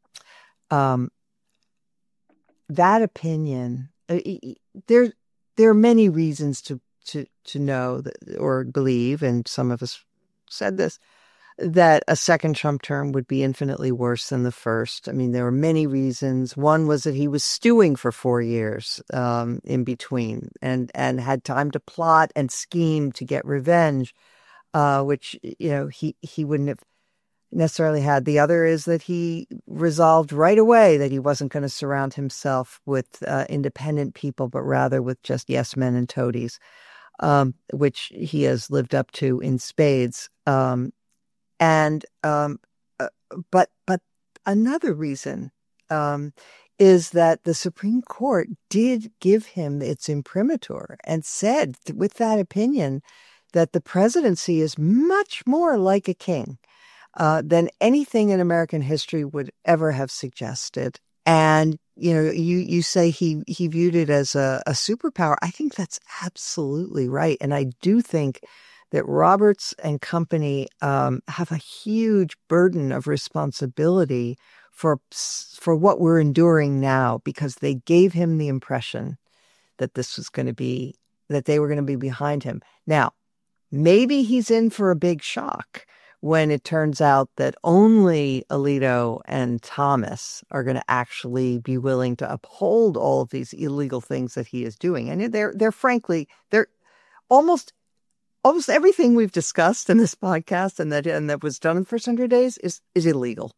that opinion. There are many reasons to know that, or believe, and some of us said this, that a second Trump term would be infinitely worse than the first. I mean, there were many reasons. One was that he was stewing for 4 years in between and had time to plot and scheme to get revenge, which, he wouldn't have necessarily had. The other is that he resolved right away that he wasn't going to surround himself with independent people, but rather with just yes men and toadies, which he has lived up to in spades. But another reason is that the Supreme Court did give him its imprimatur and said with that opinion that the presidency is much more like a king than anything in American history would ever have suggested. And you say he viewed it as a superpower. I think that's absolutely right. And I do think that Roberts and company have a huge burden of responsibility for what we're enduring now, because they gave him the impression that that they were going to be behind him. Now, maybe he's in for a big shock when it turns out that only Alito and Thomas are going to actually be willing to uphold all of these illegal things that he is doing. And they're almost everything we've discussed in this podcast and that was done in the first 100 days is illegal.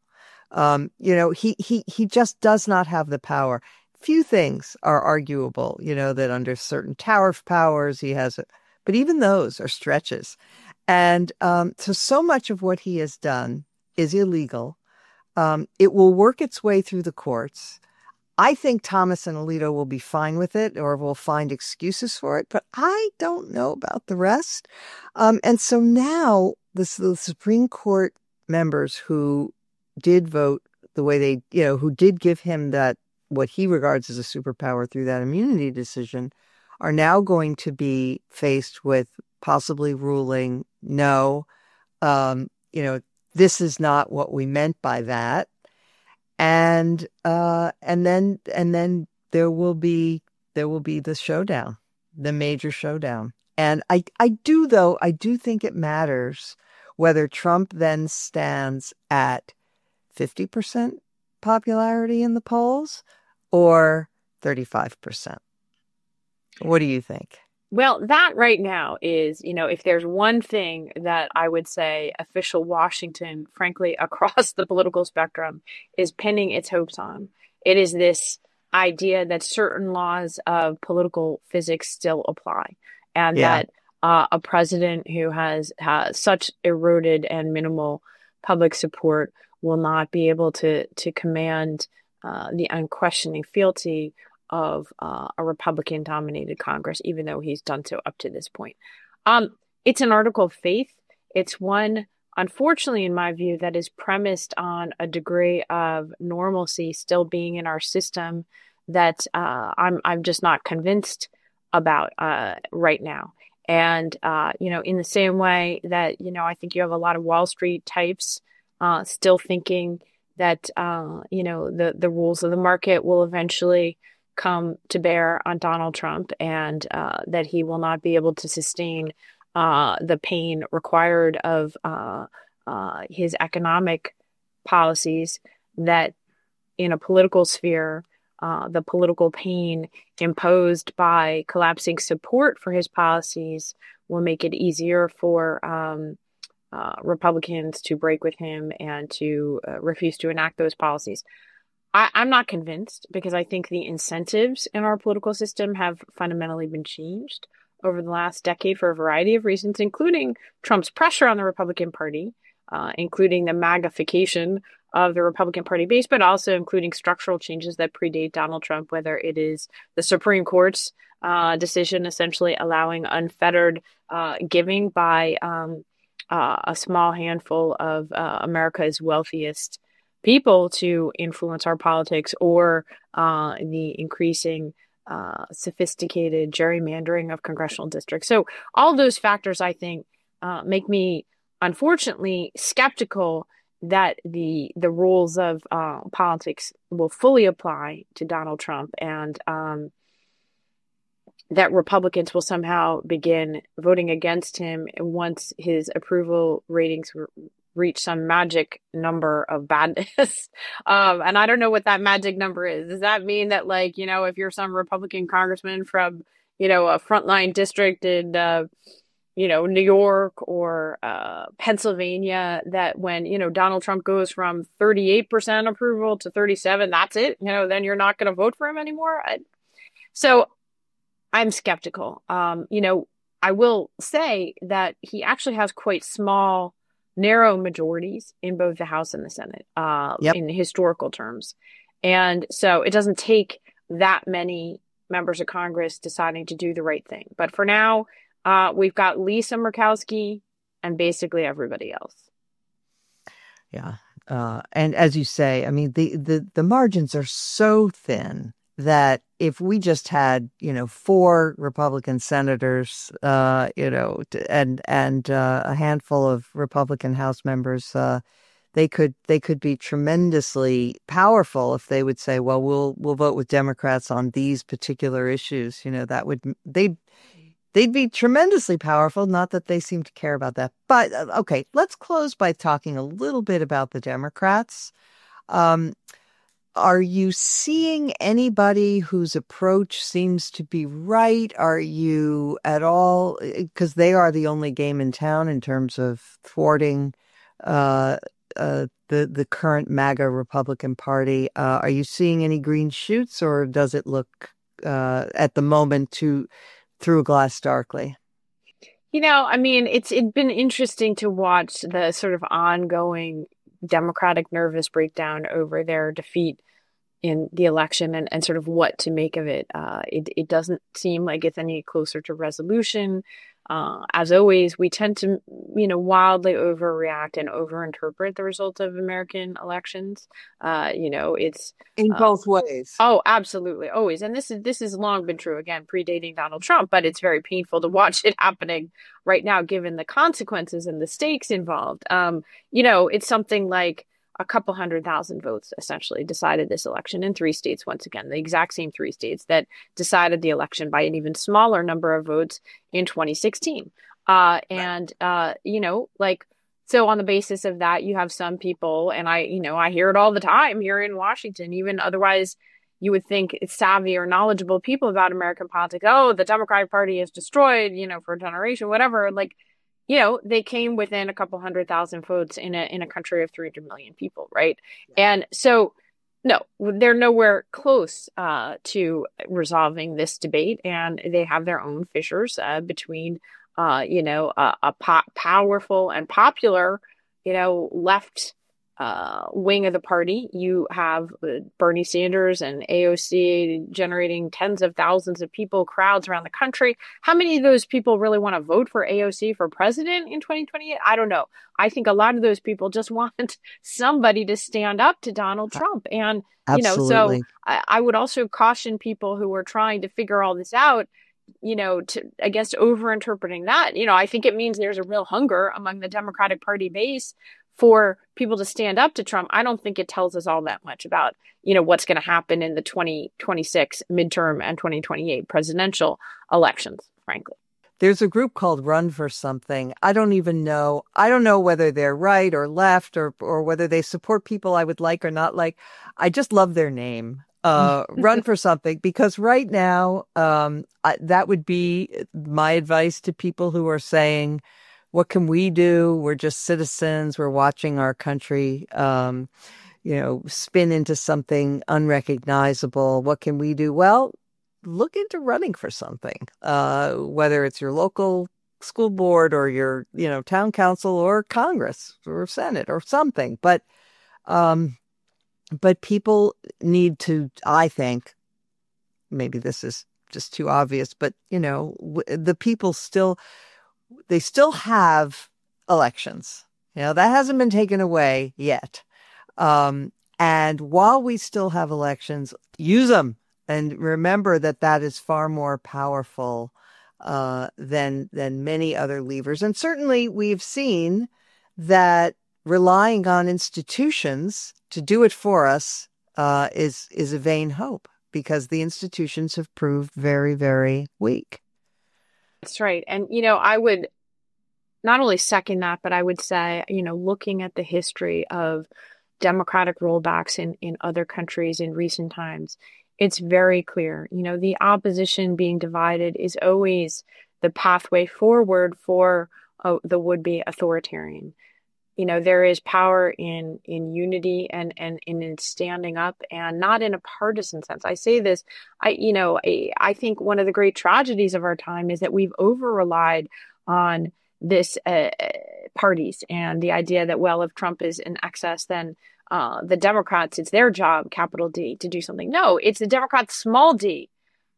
He just does not have the power. Few things are arguable, that under certain tariff powers he has, but even those are stretches. And so much of what he has done is illegal. It will work its way through the courts. I think Thomas and Alito will be fine with it, or will find excuses for it, but I don't know about the rest. And so now the Supreme Court members who did vote the way they, who did give him that, what he regards as a superpower through that immunity decision, are now going to be faced with possibly ruling, no, this is not what we meant by that. And then there will be the showdown, the major showdown. And I do think it matters whether Trump then stands at 50% popularity in the polls or 35%. What do you think? Well, that right now is, if there's one thing that I would say official Washington, frankly, across the political spectrum, is pinning its hopes on, it is this idea that certain laws of political physics still apply, and that a president who has such eroded and minimal public support will not be able to command the unquestioning fealty of a Republican-dominated Congress, even though he's done so up to this point. It's an article of faith. It's one, unfortunately, in my view, that is premised on a degree of normalcy still being in our system that I'm just not convinced about right now. And in the same way that I think you have a lot of Wall Street types still thinking that the rules of the market will eventually come to bear on Donald Trump, and that he will not be able to sustain the pain required of his economic policies, that in a political sphere, the political pain imposed by collapsing support for his policies will make it easier for Republicans to break with him and to refuse to enact those policies. I'm not convinced, because I think the incentives in our political system have fundamentally been changed over the last decade for a variety of reasons, including Trump's pressure on the Republican Party, including the magnification of the Republican Party base, but also including structural changes that predate Donald Trump, whether it is the Supreme Court's decision essentially allowing unfettered giving by a small handful of America's wealthiest people to influence our politics, or the increasing sophisticated gerrymandering of congressional districts. So all those factors, I think, make me unfortunately skeptical that the rules of politics will fully apply to Donald Trump, and that Republicans will somehow begin voting against him once his approval ratings reach some magic number of badness. And I don't know what that magic number is. Does that mean that, if you're some Republican congressman from, a frontline district in, New York or Pennsylvania, that when, Donald Trump goes from 38% approval to 37%, that's it? Then you're not going to vote for him anymore? So I'm skeptical. I will say that he actually has quite small, narrow majorities in both the House and the Senate, in historical terms. And so it doesn't take that many members of Congress deciding to do the right thing. But for now, we've got Lisa Murkowski and basically everybody else. Yeah. And as you say, I mean, the margins are so thin that if we just had, four Republican senators, and a handful of Republican House members, they could be tremendously powerful if they would say, well, we'll vote with Democrats on these particular issues. That would they'd be tremendously powerful. Not that they seem to care about that. But okay, let's close by talking a little bit about the Democrats. Um, are you seeing anybody whose approach seems to be right? Are you at all, because they are the only game in town in terms of thwarting the current MAGA Republican Party? Are you seeing any green shoots, or does it look at the moment through a glass darkly? I mean, it's been interesting to watch the sort of ongoing Democratic nervous breakdown over their defeat in the election and sort of what to make of it. It doesn't seem like it's any closer to resolution. As always, we tend to, wildly overreact and overinterpret the results of American elections. It's In both ways. Oh, absolutely, always. And this has long been true, again, predating Donald Trump, but it's very painful to watch it happening right now, given the consequences and the stakes involved. It's something like a couple 100,000 votes essentially decided this election in three states, once again, the exact same three states that decided the election by an even smaller number of votes in 2016. So on the basis of that, you have some people, and I hear it all the time here in Washington, even otherwise you would think it's savvy or knowledgeable people about American politics. Oh, the Democratic Party is destroyed, for a generation, whatever. They came within a couple 100,000 votes in a country of 300 million people, right? Yeah. And so, no, they're nowhere close to resolving this debate, and they have their own fissures between, powerful and popular, left wing of the party. You have Bernie Sanders and AOC generating tens of thousands of people, crowds around the country. How many of those people really want to vote for AOC for president in 2028? I don't know. I think a lot of those people just want somebody to stand up to Donald Trump. And, Absolutely. So I would also caution people who are trying to figure all this out, against overinterpreting that. I think it means there's a real hunger among the Democratic Party base for people to stand up to Trump. I don't think it tells us all that much about, what's going to happen in the 2026 midterm and 2028 presidential elections, frankly. There's a group called Run for Something. I don't know whether they're right or left or whether they support people I would like or not like. I just love their name. Run for Something, because right now, that would be my advice to people who are saying, what can we do? We're just citizens. We're watching our country, spin into something unrecognizable. What can we do? Well, look into running for something, whether it's your local school board or your, town council or Congress or Senate or something. But people need to, I think, maybe this is just too obvious, but, the people still have elections. That hasn't been taken away yet. And while we still have elections, use them. And remember that is far more powerful than many other levers. And certainly we've seen that relying on institutions to do it for us is a vain hope, because the institutions have proved very, very weak. That's right. And, I would not only second that, but I would say, looking at the history of democratic rollbacks in other countries in recent times, it's very clear, the opposition being divided is always the pathway forward for the would-be authoritarian. There is power in unity and in standing up, and not in a partisan sense. I say this, I think one of the great tragedies of our time is that we've over-relied on this parties and the idea that, well, if Trump is in excess, then the Democrats, it's their job, capital D, to do something. No, it's the Democrats, small d,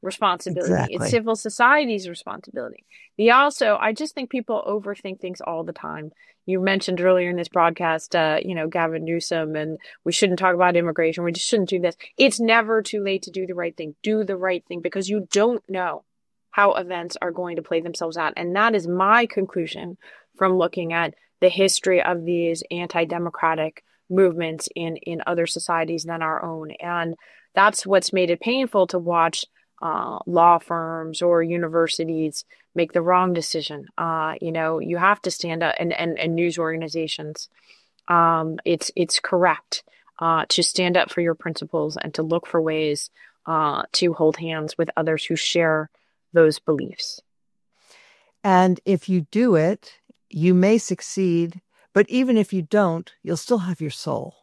responsibility. It's Exactly. civil society's responsibility. I just think people overthink things all the time. You mentioned earlier in this broadcast, Gavin Newsom, and we shouldn't talk about immigration. We just shouldn't do this. It's never too late to do the right thing. Do the right thing because you don't know how events are going to play themselves out. And that is my conclusion from looking at the history of these anti-democratic movements in other societies than our own. And that's what's made it painful to watch law firms or universities make the wrong decision. You have to stand up, and news organizations. It's correct to stand up for your principles and to look for ways to hold hands with others who share those beliefs. And if you do it, you may succeed, but even if you don't, you'll still have your soul.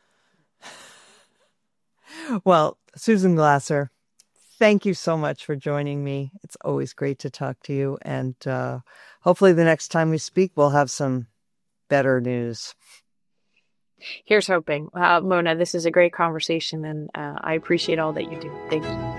Well, Susan Glasser, thank you so much for joining me. It's always great to talk to you. And hopefully the next time we speak, we'll have some better news. Here's hoping. Mona, this is a great conversation, and I appreciate all that you do. Thank you.